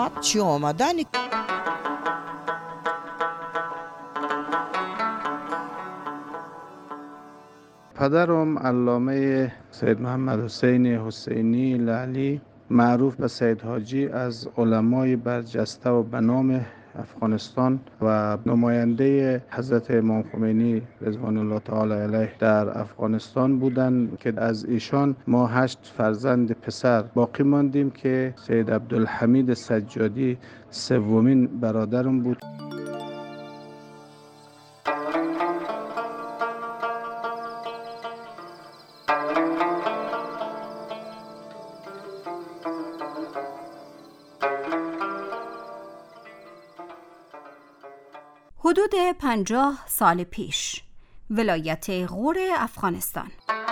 آمد چی آمدنی. پدرم علامه سید محمد حسین حسینی لعلی معروف به سید حاجی از علمای برجسته و به نام افغانستان و نماینده حضرت امام خمینی رضوان الله تعالی علیه در افغانستان بودند که از ایشان ما 8 فرزند پسر باقی ماندیم که سید عبدالحمید سجادی سومین برادرم بود. حدود 50 سال پیش، ولایت غور افغانستان.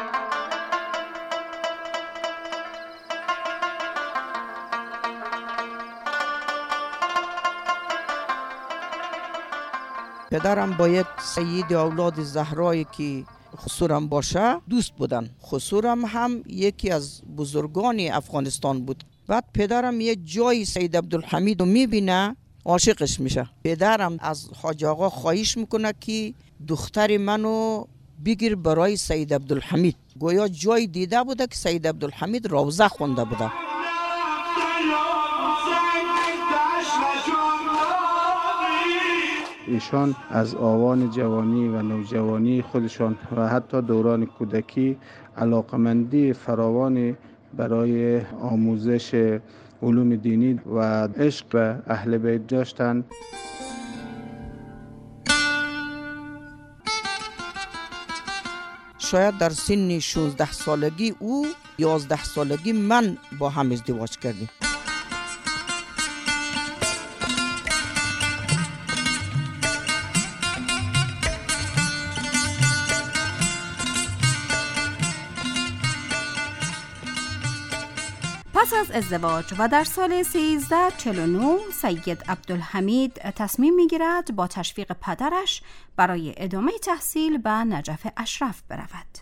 پدرم با یک سید اولاد زهرایی که خسورم باشه دوست بودن. خسورم هم یکی از بزرگان افغانستان بود. بعد پدرم یه جای سید عبدالحمید رو میبینه، عاشقش میشه. پدرم از حاج آقا خواهش میکنه که دختر منو بگیر برای سید عبدالحمید. گویا جای دیده بوده که سید عبدالحمید روزه خونده بوده. ایشان از آوان جوانی و نوجوانی خودشان و حتی دوران کودکی علاقمندی فراوانی برای آموزش علوم دینی و عشق به اهل بیت داشتند. شاید در سن 16 سالگی او 11 سالگی من با هم ازدواج کردیم. پس از ازدواج و در سال 1349 سید عبدالحمید تصمیم میگیرد با تشویق پدرش برای ادامه تحصیل به نجف اشرف برود.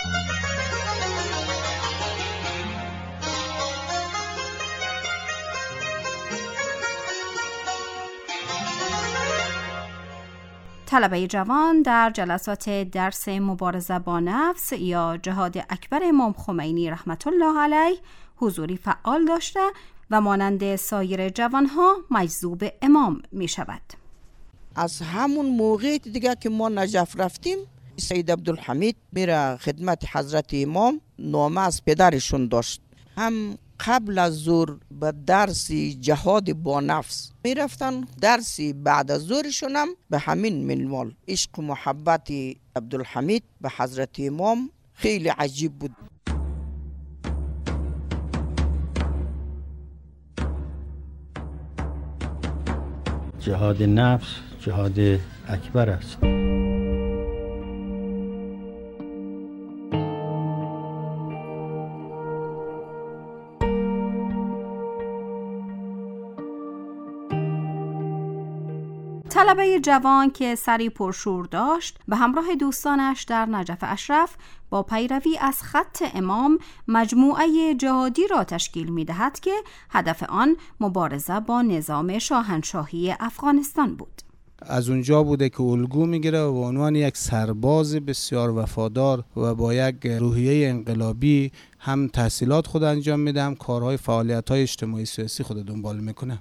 طلبه جوان در جلسات درس مبارزه با نفس یا جهاد اکبر امام خمینی رحمت الله علیه حضوری فعال داشته و مانند سایر جوانها مجذوب امام می شود. از همون موقع دیگه که ما نجف رفتیم، سید عبدالحمید میره خدمت حضرت امام، نامه از پدرشون داشت. هم قبل از ظهر به درس جهاد با نفس میرفتن، درسی بعد از ظهرشون هم به همین منوال. عشق و محبت عبدالحمید به حضرت امام خیلی عجیب بود. جهاد نفس جهاد اکبر است. طلبه جوان که سری پرشور داشت به همراه دوستانش در نجف اشرف با پیروی از خط امام مجموعه جهادی را تشکیل می دهد که هدف آن مبارزه با نظام شاهنشاهی افغانستان بود. از اونجا بوده که الگو میگیره و به عنوان یک سرباز بسیار وفادار و با یک روحیه انقلابی هم تحصیلات خود انجام میده، هم کارهای فعالیت‌های اجتماعی سیاسی خود دنبال میکنه.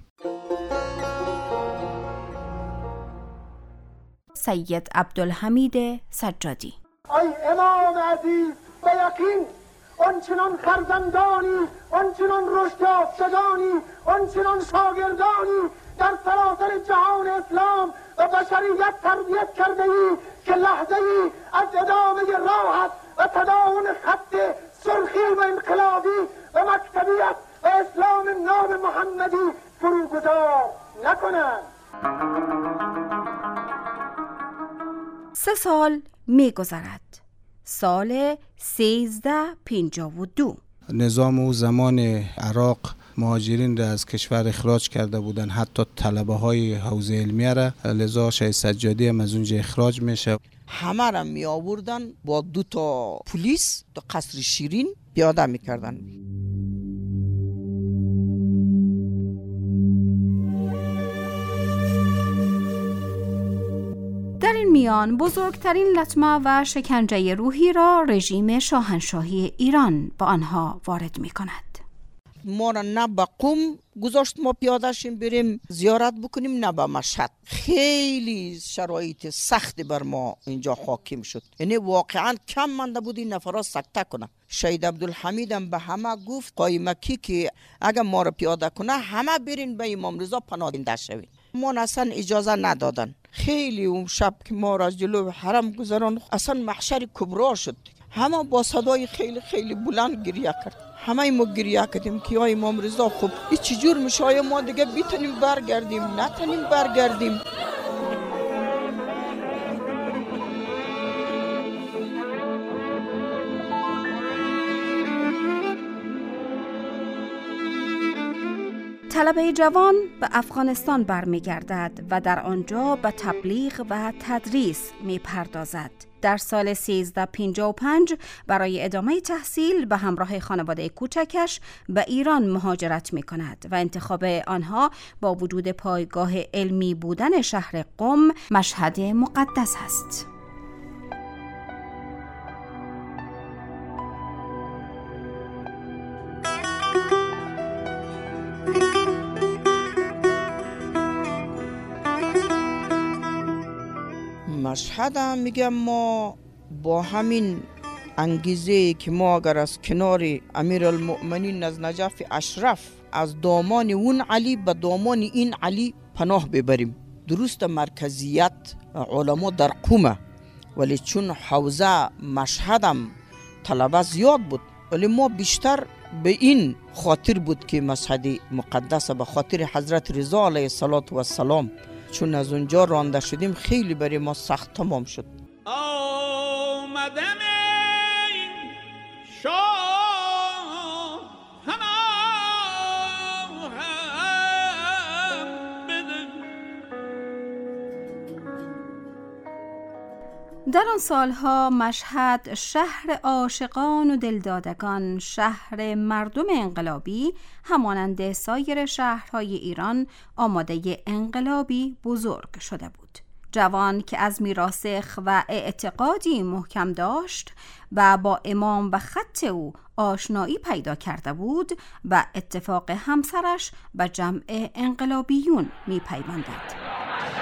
سید عبدالحمید سجادی: ای امام عزیز، به یقین آنچنان فرزندانی، آنچنان رشد یافتگانی، آنچنان شاگردانی در سراسر جهان اسلام و بشریت تربیت کرده ای که لحظه ای از ادامه راحت و تداوم خط سرخی و انقلابی و مکتبیت و اسلام ناب محمدی فروگذار نکنند. 3 سال می گذرد. سال 1352. نظام او زمان عراق مهاجرین را از کشور اخراج کرده بودن، حتی طلبه های حوزه علمیه را، لذا شهید سجادی هم از اونجا اخراج میشه. همه را می آوردن با 2 تا پلیس تا قصر شیرین پیاده میکردن. این میان بزرگترین لطمه و شکنجه روحی را رژیم شاهنشاهی ایران با آنها وارد می کند. ما را نه به قم گذاشت ما پیاده شیم بریم زیارت بکنیم نه به مشهد. خیلی شرایط سخت بر ما اینجا حاکم شد. یعنی واقعا کم مانده بود این نفرات سکته کنه. شهید عبدالحمید هم به همه گفت قایمکی که اگر ما را پیاده کنه همه برین به امام رضا پناهنده شوید. ما اصلا اجازه ندادن. خیلی اون شب که ما را جلو حرم گذران اصلا محشر کبرا شد. همه با صدای خیلی خیلی بلند گریه کرد. همه ما گریه کردیم که یا امام رضا خب این چجور میشه؟ آیا ما دیگه بیتونیم برگردیم نتونیم برگردیم؟ طلبه جوان به افغانستان برمیگردد و در آنجا به تبلیغ و تدریس میپردازد. در سال 1355 برای ادامه تحصیل به همراه خانواده کوچکش به ایران مهاجرت می کند و انتخاب آنها با وجود پایگاه علمی بودن شهر قم مشهد مقدس است. مشهد هم میگم ما با همین انگیزه که ما اگر از کنار امیرالمؤمنین از نجف اشرف از دامان اون علی به دامان این علی پناه ببریم. درست مرکزیت علما در قم ولی چون حوزه مشهدم طلبه زیاد بود ولی ما بیشتر به این خاطر بود که مشهد مقدس به خاطر حضرت رضا علیه السلام چون از اونجا رانده شدیم خیلی برای ما سخت تمام شد. آمدم شاه در آن سالها مشهد شهر عاشقان و دلدادگان، شهر مردم انقلابی همانند سایر شهرهای ایران آماده انقلابی بزرگ شده بود. جوان که از میراسخ و اعتقادی محکم داشت و با امام و خط او آشنایی پیدا کرده بود و اتفاق همسرش به جمع انقلابیون می پیوندد.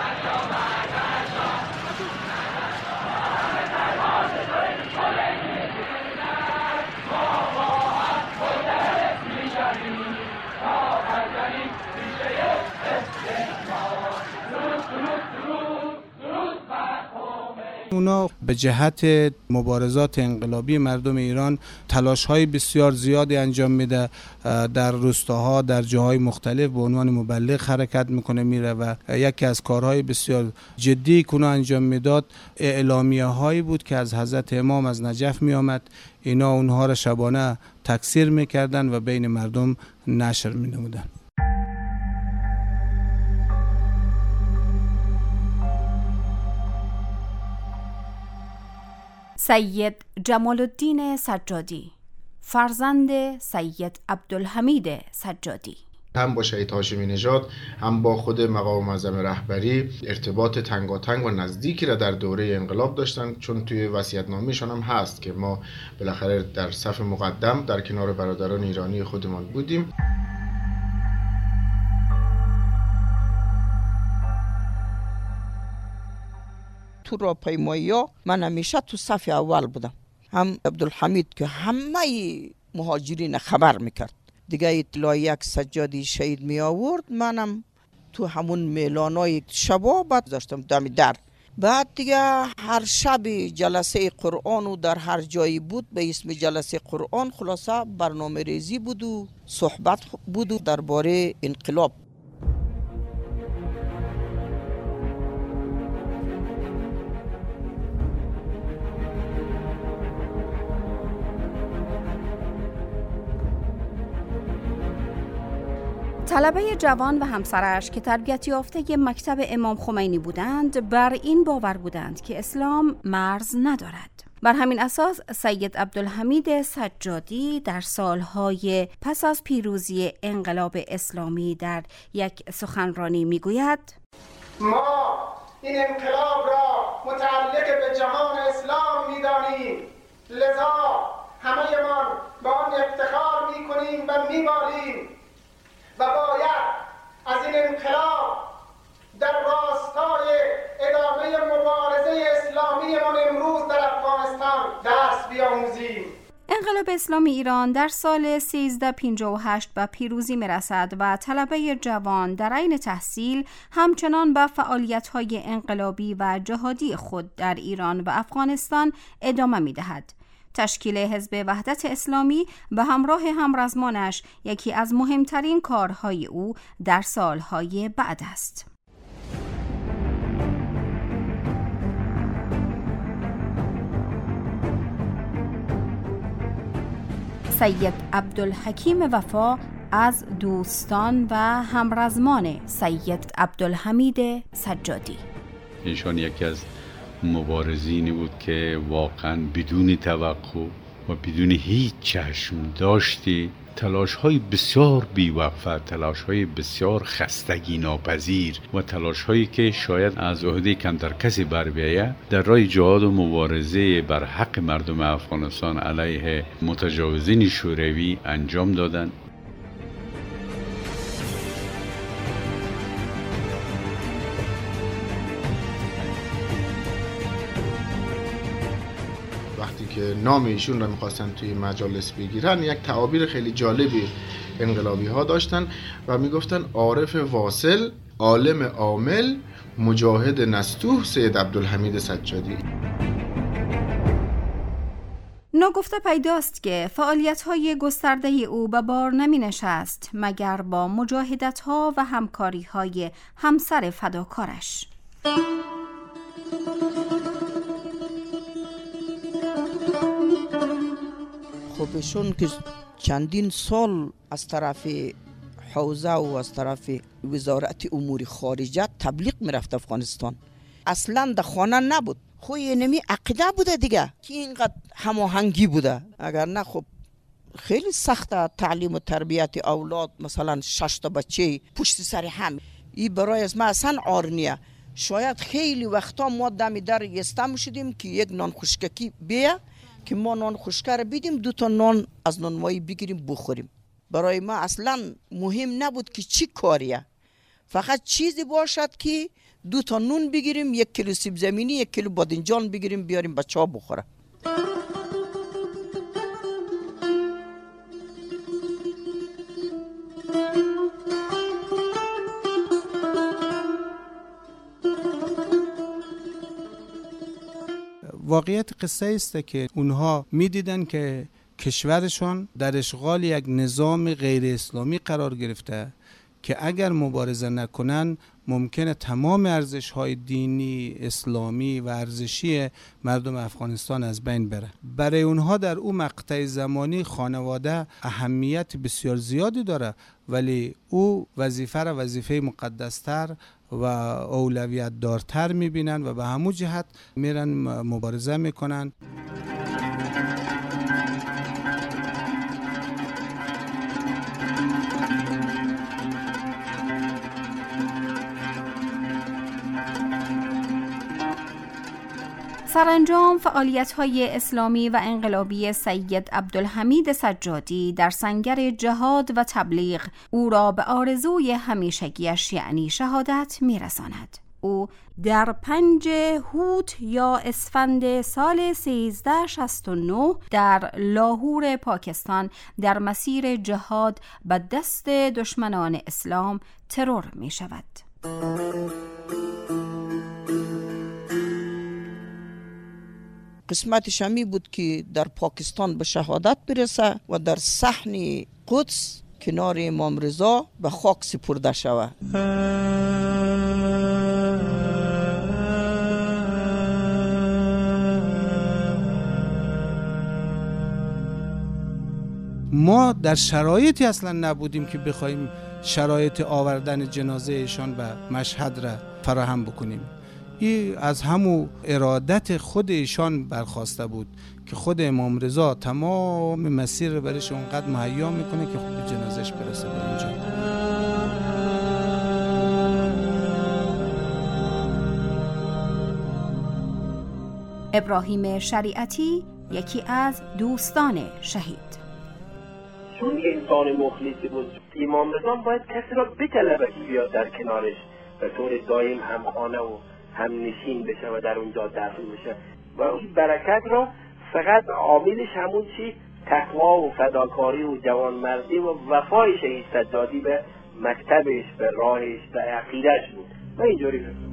اونا به جهت مبارزات انقلابی مردم ایران تلاش‌های بسیار زیادی انجام میده، در روستاها در جاهای مختلف به عنوان مبلغ حرکت میکنه میره و یکی از کارهای بسیار جدی که اونا انجام میداد اعلامیه هایی بود که از حضرت امام از نجف میآمد. اینا اونها را شبانه تکثیر میکردن و بین مردم نشر مینمودن. سید جمال الدین سجادی، فرزند سید عبدالحمید سجادی، هم با شهید هاشمی نژاد هم با خود مقام معظم رهبری ارتباط تنگاتنگ و نزدیکی را در دوره انقلاب داشتن، چون توی وصیت‌نامه‌شان هم هست که ما بالاخره در صف مقدم در کنار برادران ایرانی خودمان بودیم. تو راهپیمایی ها من همیشه تو صف اول بودم. هم عبدالحمید که همه مهاجرین خبر میکرد، دیگه اطلاعی یک سجادی شهید می آورد، منم تو همون میلانای شبا بعد داشتم دم در. بعد دیگه هر شب جلسه قرآن و در هر جایی بود به اسم جلسه قرآن، خلاصه برنامه ریزی بود و صحبت بود و درباره انقلاب. طلبه جوان و همسرش که تربیت یافته مکتب امام خمینی بودند بر این باور بودند که اسلام مرز ندارد. بر همین اساس سید عبدالحمید سجادی در سالهای پس از پیروزی انقلاب اسلامی در یک سخنرانی میگوید: ما این انقلاب را متعلق به جهان اسلام می‌دانیم. لذا همه‌مان با آن افتخار می‌کنیم و می‌بالیم و باید از این انقلاب در راستای ادامه مبارزه اسلامیمان امروز در افغانستان درس بیاموزیم. انقلاب اسلامی ایران در سال 1358 به پیروزی میرسد و طلبه جوان در عین تحصیل همچنان به فعالیت‌های انقلابی و جهادی خود در ایران و افغانستان ادامه می‌دهد. تشکیل حزب وحدت اسلامی به همراه همرزمانش یکی از مهمترین کارهای او در سالهای بعد است. سید عبدالحکیم وفا از دوستان و همرزمان سید عبدالحمید سجادی. ایشان یکی از مبارزینی بود که واقعا بدون توقع و بدون هیچ چشم داشتی تلاش‌های بسیار بی‌وقفه، تلاش‌های بسیار خستگی ناپذیر و تلاش‌هایی که شاید از عهده کمتر کسی بر بیاید در راه جهاد و مبارزه بر حق مردم افغانستان علیه متجاوزین شوروی انجام دادند. وقتی که نام ایشون را میخواستن توی مجالس بگیرن یک تعابیر خیلی جالبی انقلابی ها داشتن و میگفتن عارف واصل، عالم عامل، مجاهد نستوه سید عبدالحمید سجادی. ناگفته پیداست که فعالیت‌های گسترده او به بار نمی نشست مگر با مجاهدت‌ها و همکاری‌های همسر فداکارش. خب ایشون که چندین سال از طرف حوزه و از طرف وزارت امور خارجه تبلیغ میرفت افغانستان، اصلا در خانه نبود. خب اینمی عقیده بوده دیگه که اینقدر هماهنگی بوده، اگر نه خب خیلی سخته تعلیم و تربیت اولاد، مثلا 6 تا بچه پشت سر هم، این برای از ما اصلا عارنیه. شاید خیلی وقتا ما دم در ایستم شدیم که یک نان خشککی بیا که ما نان خشکه رو بیدیم 2 تا نان از نانوایی بگیریم بخوریم. برای ما اصلا مهم نبود که چی کاریه، فقط چیزی باشد که 2 تا نون بگیریم، 1 کیلو سیب زمینی، 1 کیلو بادنجان بگیریم بیاریم بچه ها بخوره. واقعیت قصه است که اونها میدیدن که کشورشون در اشغال یک نظام غیر اسلامی قرار گرفته که اگر مبارزه نکنن ممکنه تمام ارزش‌های دینی، اسلامی و ارزشی مردم افغانستان از بین بره. برای اونها در اون مقطع زمانی خانواده اهمیت بسیار زیادی داره، ولی او وظیفه را وظیفه مقدستر و اولویت دارتر میبینن و به همون جهت میرن مبارزه میکنن. سرانجام فعالیت‌های اسلامی و انقلابی سید عبدالحمید سجادی در سنگر جهاد و تبلیغ او را به آرزوی همیشگیش یعنی شهادت می‌رساند. او در 5 هوت یا اسفند سال 1369 در لاهور پاکستان در مسیر جهاد به دست دشمنان اسلام ترور می‌شود. قسمتش همی بود که در پاکستان به شهادت برسه و در صحن قدس کنار امام رضا به خاک سپرده شود. ما در شرایطی اصلا نبودیم که بخوایم شرایط آوردن جنازه ایشان به مشهد را فراهم بکنیم. این از همون ارادت خود ایشان برخواسته بود که خود امام رضا تمام مسیر رو برش اونقدر مهیا میکنه که خود به جنازش برسه به اینجا. ابراهیم شریعتی یکی از دوستان شهید: چون انسان مخلصی بود، امام رضا باید کسی را بطلبه که بیاد در کنارش به طور دائم همخانه و همنشین بشه و در اونجا دفن بشه و این برکت را فقط عاملش همون چی تقوا و فداکاری و جوانمردی و وفای شهید سجادی به مکتبش، به راهش، به عقیدهش بود و اینجوری بود.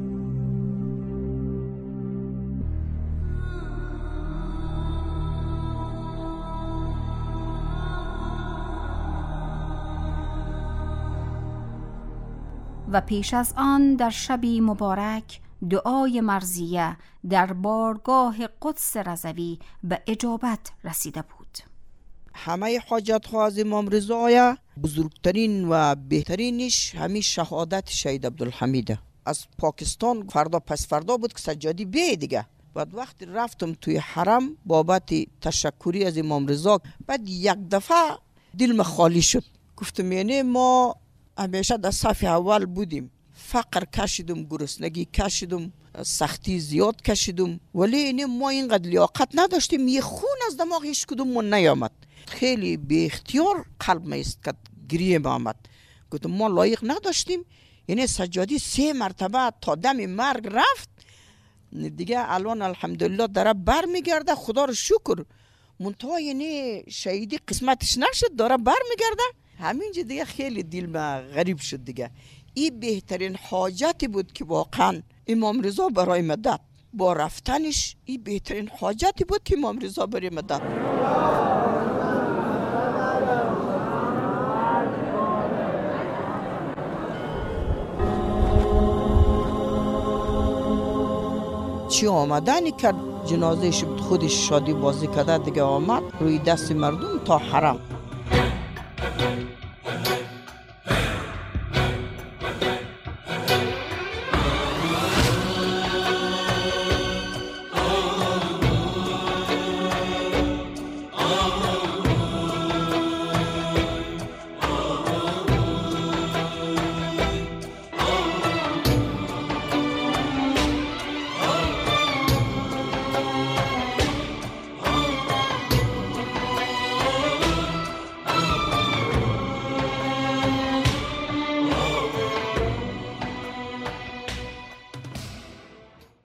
و پیش از آن در شبی مبارک دعای مرضیه در بارگاه قدس رضوی به اجابت رسیده بود. همه حاجت ها از امام رضا، بزرگترین و بهترینش همین شهادت شهید عبدالحمیده. از پاکستان فردا پس فردا بود که سجادی به دیگه. بعد وقتی رفتم توی حرم بابت تشکری از امام رضا، بعد یک دفعه دلم خالی شد. گفتم یعنی ما همیشه در صف اول بودیم، فقر کشیدم، گرسنگی کشیدم، سختی زیاد کشیدم، ولی اینه ما اینقدر لیاقت نداشتیم، یه خون از دماغ هیچ کدومون نیامد. خیلی بی اختیار قلب ما است گریه ما آمد. گفتم ما لایق نداشتیم. یعنی سجادی 3 مرتبه تا دم مرگ رفت دیگه، الان الحمدلله داره بر میگرده، خدا رو شکر. منتها یعنی شهیدی قسمتش نشد، داره بر میگرده. همینجا دیگه خیلی دل ما غریب شد دیگه. این بهترین حاجتی بود که واقعا امام رضا برای مدد با رفتنش، این بهترین حاجتی بود که امام رضا برای مدد. چی آمدنی کرد جنازه شد، خودش شادی بازی کرده دیگه، آمد روی دست مردم تا حرم.